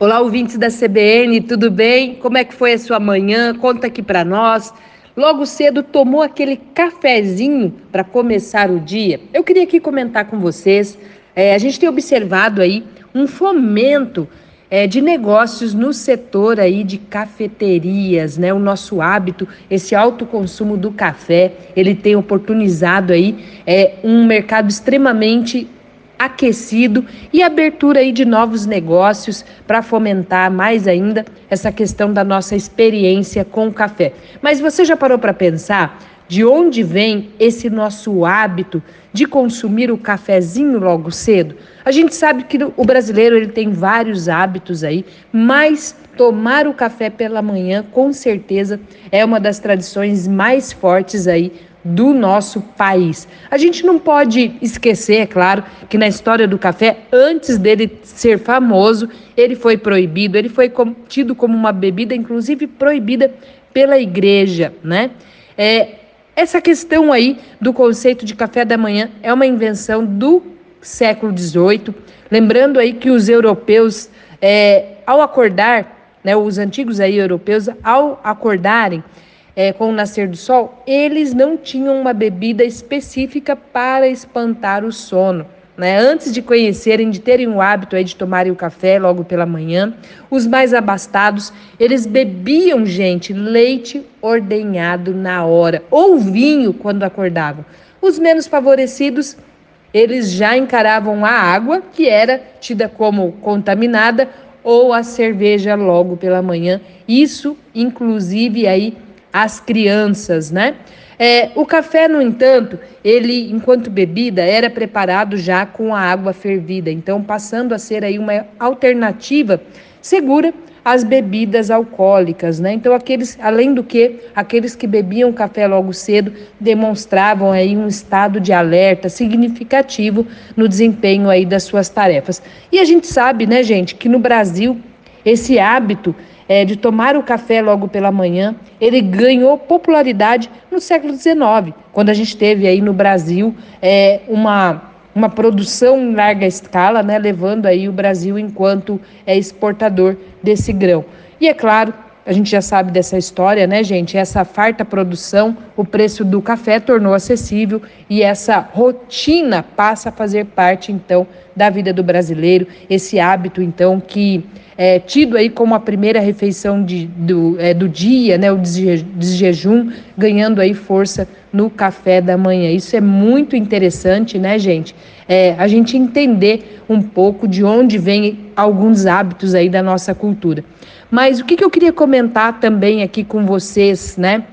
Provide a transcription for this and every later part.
Olá, ouvintes da CBN, tudo bem? Como é que foi a sua manhã? Conta aqui para nós. Logo cedo tomou aquele cafezinho para começar o dia? Eu queria aqui comentar com vocês. A gente tem observado aí um fomento de negócios no setor aí de cafeterias, né? O nosso hábito, esse alto consumo do café, ele tem oportunizado aí um mercado extremamente aquecido e abertura aí de novos negócios para fomentar mais ainda essa questão da nossa experiência com o café. Mas você já parou para pensar de onde vem esse nosso hábito de consumir o cafezinho logo cedo? A gente sabe que o brasileiro ele tem vários hábitos aí, mas tomar o café pela manhã com certeza é uma das tradições mais fortes aí do nosso país. A gente não pode esquecer, é claro, que na história do café, antes dele ser famoso, ele foi proibido, ele foi tido como uma bebida, inclusive proibida pela igreja, né? Essa questão aí do conceito de café da manhã é uma invenção do século XVIII, lembrando aí que os europeus, ao acordar, né, os antigos aí europeus, ao acordarem, com o nascer do sol, eles não tinham uma bebida específica para espantar o sono, né? Antes de conhecerem, de terem o hábito aí de tomarem o café logo pela manhã, os mais abastados, eles bebiam, gente, leite ordenhado na hora, ou vinho quando acordavam. Os menos favorecidos, eles já encaravam a água, que era tida como contaminada, ou a cerveja logo pela manhã. Isso, inclusive, aí as crianças, né? O café, no entanto, ele, enquanto bebida, era preparado já com a água fervida, então passando a ser aí uma alternativa segura às bebidas alcoólicas, né? Então, além do que, aqueles que bebiam café logo cedo demonstravam aí um estado de alerta significativo no desempenho aí das suas tarefas. E a gente sabe, né, gente, que no Brasil esse hábito de tomar o café logo pela manhã, ele ganhou popularidade no século XIX, quando a gente teve aí no Brasil uma produção em larga escala, né, levando aí o Brasil enquanto exportador desse grão. E é claro, a gente já sabe dessa história, né, gente? Essa farta produção, o preço do café tornou acessível e essa rotina passa a fazer parte, então, da vida do brasileiro. Esse hábito, então, que é tido aí como a primeira refeição do dia, né, o de jejum, ganhando aí força no café da manhã. Isso é muito interessante, né, gente? A gente entender um pouco de onde vem alguns hábitos aí da nossa cultura. Mas o que eu queria comentar também aqui com vocês, né?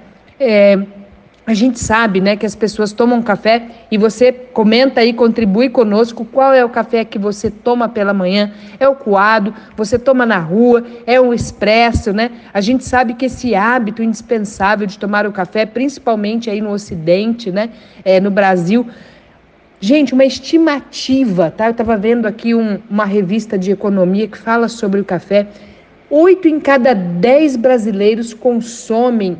A gente sabe, né, que as pessoas tomam café e você comenta aí, contribui conosco, qual é o café que você toma pela manhã? É o coado, você toma na rua, é um expresso, né? A gente sabe que esse hábito indispensável de tomar o café, principalmente aí no Ocidente, né, no Brasil. Gente, uma estimativa, tá? Eu estava vendo aqui uma revista de economia que fala sobre o café. 8 em cada 10 brasileiros consomem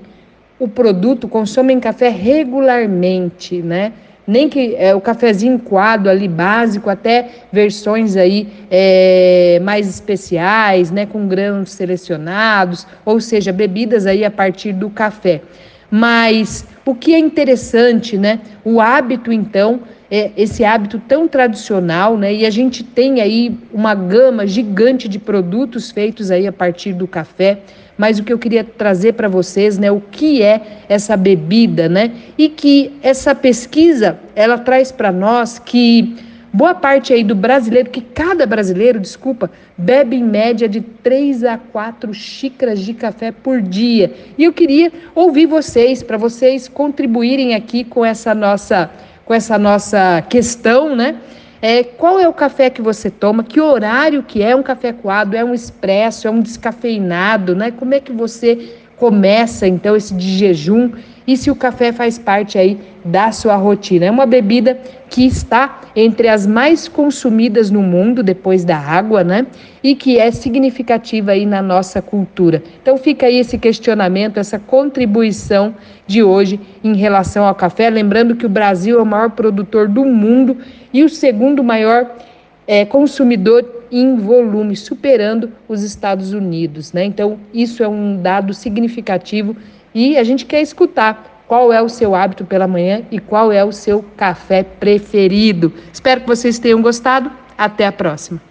café regularmente, né? Nem que o cafezinho coado ali básico, até versões aí mais especiais, né? Com grãos selecionados, ou seja, bebidas aí a partir do café. Mas o que é interessante, né? O hábito, então, esse hábito tão tradicional, né? E a gente tem aí uma gama gigante de produtos feitos aí a partir do café. Mas o que eu queria trazer para vocês, né? O que é essa bebida, né? E que essa pesquisa, ela traz para nós que boa parte aí do brasileiro, que cada brasileiro, desculpa, bebe em média de 3 a 4 xícaras de café por dia. E eu queria ouvir vocês, para vocês contribuírem aqui com essa nossa questão, né? Qual é o café que você toma? Que horário que é um café coado? É um expresso? É um descafeinado, né? Como é que você começa, então, esse de jejum? E se o café faz parte aí da sua rotina? É uma bebida que está entre as mais consumidas no mundo, depois da água, né? E que é significativa aí na nossa cultura. Então fica aí esse questionamento, essa contribuição de hoje em relação ao café. Lembrando que o Brasil é o maior produtor do mundo e o segundo maior consumidor em volume, superando os Estados Unidos, né? Então, isso é um dado significativo e a gente quer escutar qual é o seu hábito pela manhã e qual é o seu café preferido. Espero que vocês tenham gostado. Até a próxima.